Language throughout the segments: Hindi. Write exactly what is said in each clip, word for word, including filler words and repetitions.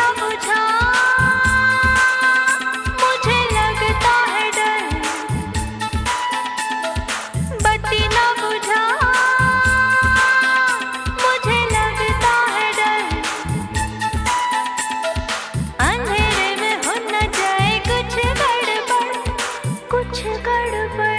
बुझा, मुझे लगता है डर। बत्ती न बुझा, मुझे लगता है डर। अंधेरे में हो न जाए कुछ गड़बड़, कुछ गड़बड़।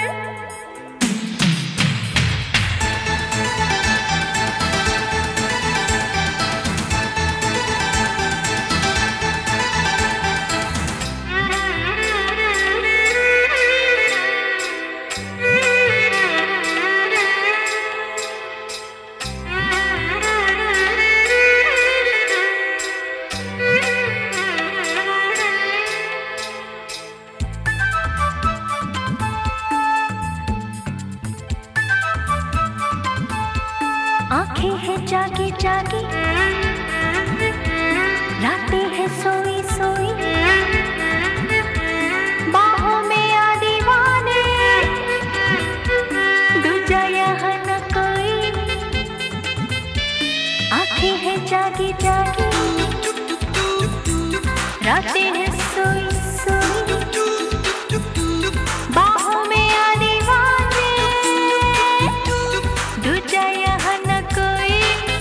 आंखें हैं जागी जागी, रातें हैं सोई सोई, बाहों में आ दीवाने, दूजा यहाँ न कोई। आंखें हैं जागी जागी, रातें हैं सोई सोई, बाहों में आ दीवाने, दूजा यहाँ न कोई।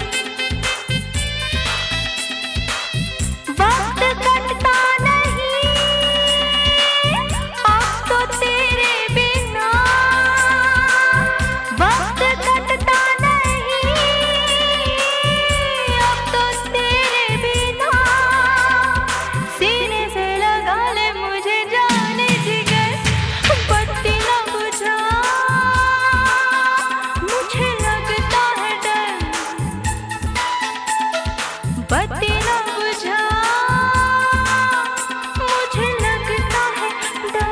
वक्त कटता नहीं अब तो तेरे बिना, वक्त कटता नहीं अब तो तेरे बिना। सीने से लगा ले मुझे जाने जिगर, बत्ती न बुझा, मुझे लगता है डर। बत्ती न बुझा, मुझे लगता है डर।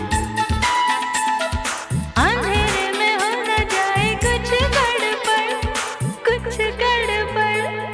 अंधेरे में हो न जाए कुछ गड़बड़, कुछ गड़बड़।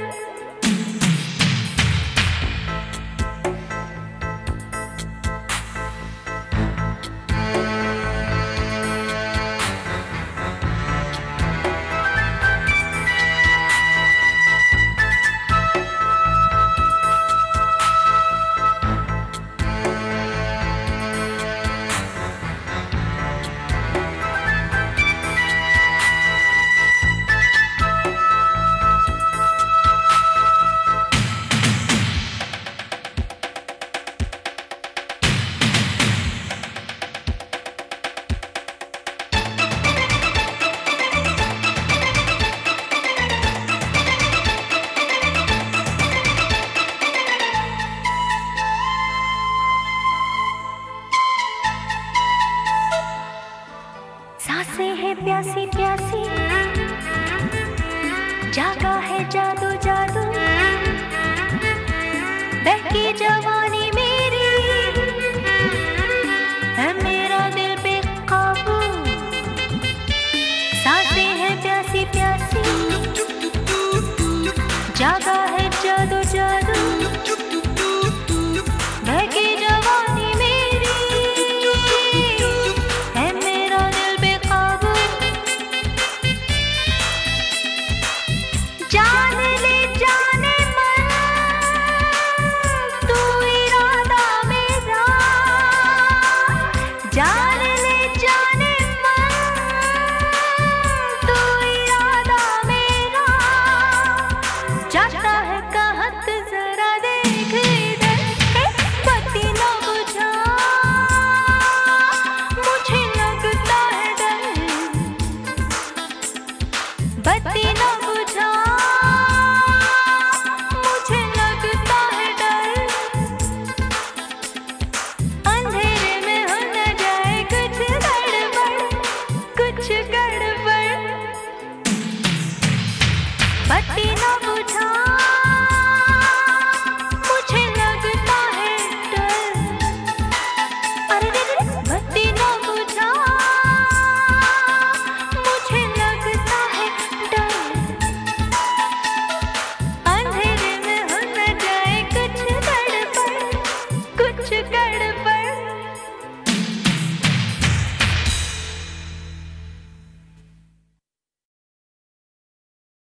सांसें हैं प्यासी प्यासी, जागा है जादू जादू, बहकी जवानी मेरी, है मेरा दिल बेकाबू। सांसें हैं प्यासी प्यासी, जागा है जादू जादू, बहकी जवानी मेरी, है मेरा दिल बेकाबू। जान ले जाने मन, तू इरादा मेरा, जान ले जाने मन, तू इरादा मेरा। जाता है कहत जरा देख इधर, बत्ती न बुझा, मुझे लगता है डर। बत्ती न बुझा, मुझे लगता है डर। अंधेरे में हो न जाए कुछ गड़बड़, कुछ गड़बड़। बत्ती न